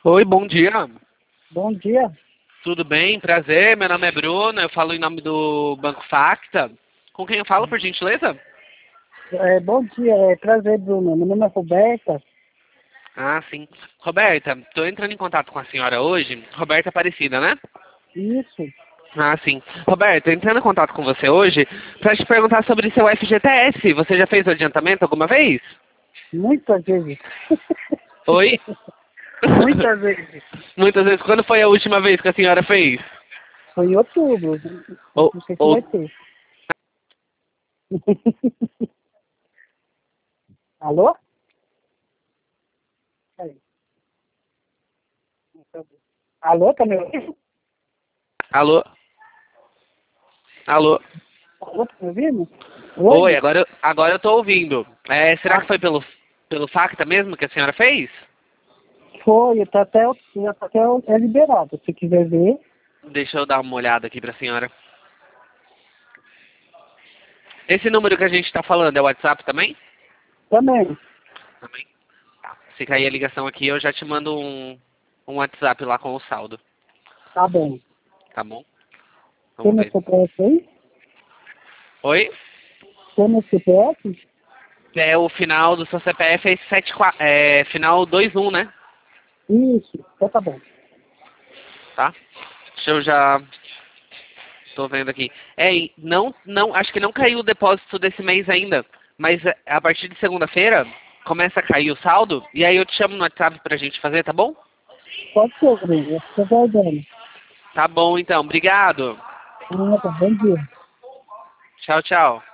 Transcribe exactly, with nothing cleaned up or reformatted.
Oi, bom dia. Bom dia. Tudo bem? Prazer, meu nome é Bruno, eu falo em nome do Banco Facta. Com quem eu falo, por gentileza? É, bom dia, é, prazer, Bruno. Meu nome é Roberta. Ah, sim. Roberta, estou entrando em contato com a senhora hoje. Roberta Aparecida, né? Isso, Ah, sim. Roberta, entrando em contato com você hoje para te perguntar sobre seu F G T S. Você já fez o adiantamento alguma vez? muitas vezes. Oi? Muitas vezes. Muitas vezes. Quando foi a última vez que a senhora fez? Foi em outubro. Ou, Não sei se ou... vai ter. Alô? Peraí. Alô, tá me ouvindo? Alô? Alô? Alô, tá me ouvindo? Oi, Oi? agora, eu- agora eu tô ouvindo. É, será que Ah, foi pelo, pelo Facta mesmo que a senhora fez? foi, tá até, já tá até é liberado. Se quiser ver, Deixa eu dar uma olhada aqui pra senhora. Esse número que a gente tá falando é o WhatsApp também? também. Também. Tá. Se cair a ligação aqui, eu já te mando um, um WhatsApp lá com o saldo. Tá bom. Tá bom? Tem Vamos meu ver. C P F aí? Oi? Tem meu C P F? É o final do seu C P F é sete quatro, é final dois um, né? Isso, então tá bom. Tá? Deixa eu já... Tô vendo aqui. É, e não, não, acho que não caiu o depósito desse mês ainda. Mas é, a partir de segunda-feira começa a cair o saldo. E aí eu te chamo no WhatsApp pra gente fazer, tá bom? Pode ser, Bruno. Eu estou aguardando. Tá bom então. Obrigado. Ah, tá. Bom dia. Tchau, tchau.